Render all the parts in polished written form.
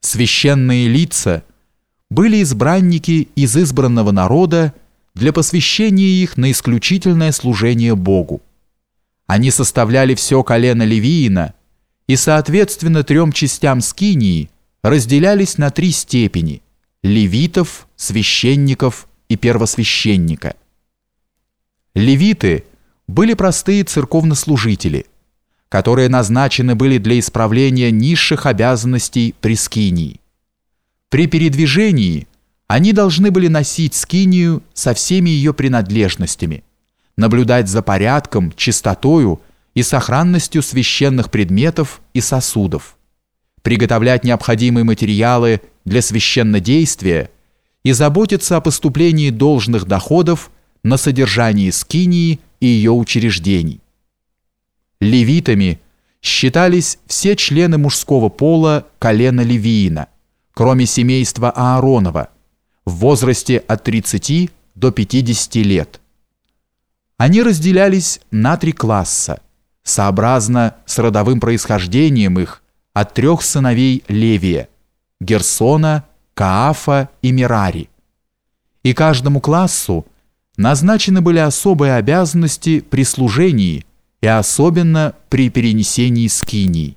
Священные лица были избранники из избранного народа для посвящения их на исключительное служение Богу. Они составляли все колено Левиина и, соответственно, 3 частям скинии разделялись на 3 степени – левитов, священников и первосвященника. Левиты были простые церковнослужители, которые назначены были для исправления низших обязанностей при скинии. При передвижении они должны были носить скинию со всеми ее принадлежностями, наблюдать за порядком, чистотою и сохранностью священных предметов и сосудов, приготовлять необходимые материалы для священнодействия и заботиться о поступлении должных доходов на содержании скинии и ее учреждений. Левитами считались все члены мужского пола колена Левиина, кроме семейства Ааронова, в возрасте от 30 до 50 лет. Они разделялись на 3 класса, сообразно с родовым происхождением их от 3 сыновей Левия – Герсона, Каафа и Мерари. И каждому классу назначены были особые обязанности при служении и особенно при перенесении скинии.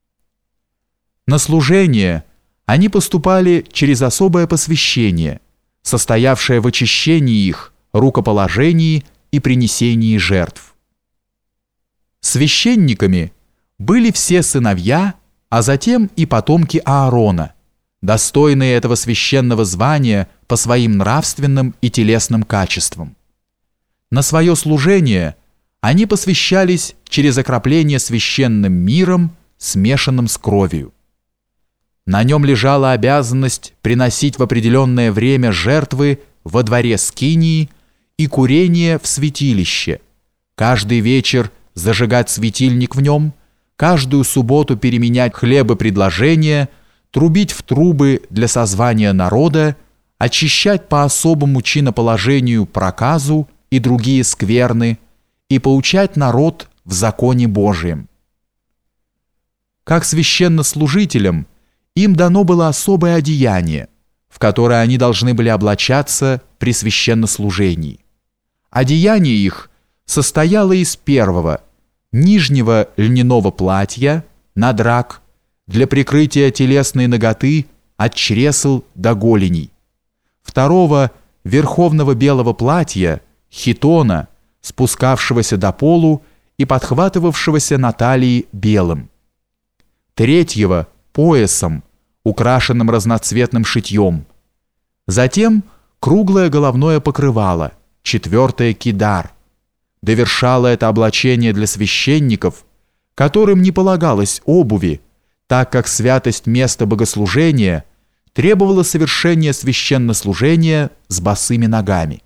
На служение они поступали через особое посвящение, состоявшее в очищении их, рукоположении и принесении жертв. Священниками были все сыновья, а затем и потомки Аарона, достойные этого священного звания по своим нравственным и телесным качествам. На свое служение они посвящались через окропление священным миром, смешанным с кровью. На нем лежала обязанность приносить в определенное время жертвы во дворе скинии и курение в святилище, каждый вечер зажигать светильник в нем, каждую субботу переменять хлебопредложения, трубить в трубы для созвания народа, очищать по особому чиноположению проказу и другие скверны и поучать народ в законе Божием. Как священнослужителям им дано было особое одеяние, в которое они должны были облачаться при священнослужении. Одеяние их состояло из первого – нижнего льняного платья, надрак, для прикрытия телесной наготы от чресл до голеней, второго – верховного белого платья, хитона, спускавшегося до полу и подхватывавшегося на талии белым, третьего – поясом, украшенным разноцветным шитьем, затем круглое головное покрывало, 4 кидар. Довершало это облачение для священников, которым не полагалось обуви, так как святость места богослужения требовала совершения священнослужения с босыми ногами.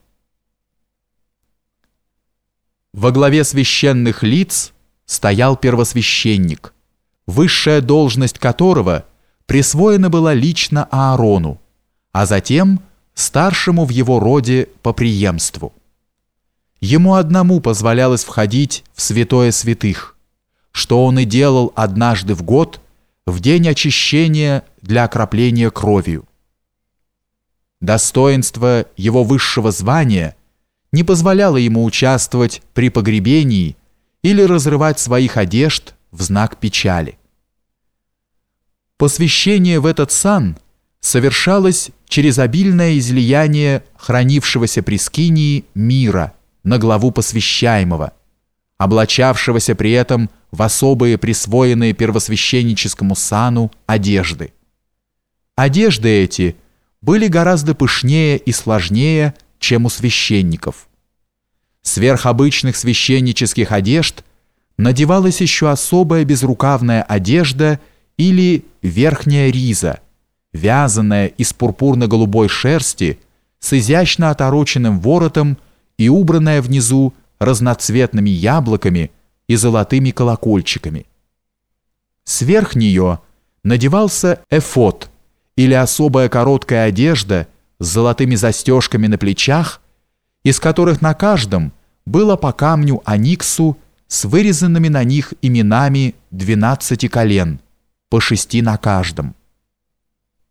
Во главе священных лиц стоял первосвященник, высшая должность которого присвоена была лично Аарону, а затем старшему в его роде по преемству. Ему одному позволялось входить в святое святых, что он и делал однажды в год, в день очищения для окропления кровью. Достоинство его высшего звания не позволяло ему участвовать при погребении или разрывать своих одежд в знак печали. Посвящение в этот сан совершалось через обильное излияние хранившегося при скинии мира на главу посвящаемого, облачавшегося при этом в особые присвоенные первосвященническому сану одежды. Одежды эти были гораздо пышнее и сложнее, чем у священников. Сверх обычных священнических одежд надевалась еще особая безрукавная одежда или верхняя риза, вязаная из пурпурно-голубой шерсти с изящно отороченным воротом и убранная внизу разноцветными яблоками и золотыми колокольчиками. Сверх нее надевался эфод или особая короткая одежда с золотыми застежками на плечах, из которых на каждом было по камню ониксу с вырезанными на них именами 12 колен, по 6 на каждом.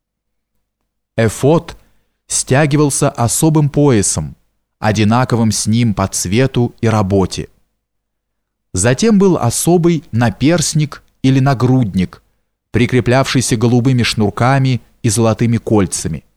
Эфод стягивался особым поясом, одинаковым с ним по цвету и работе. Затем был особый наперстник или нагрудник, прикреплявшийся голубыми шнурками и золотыми кольцами.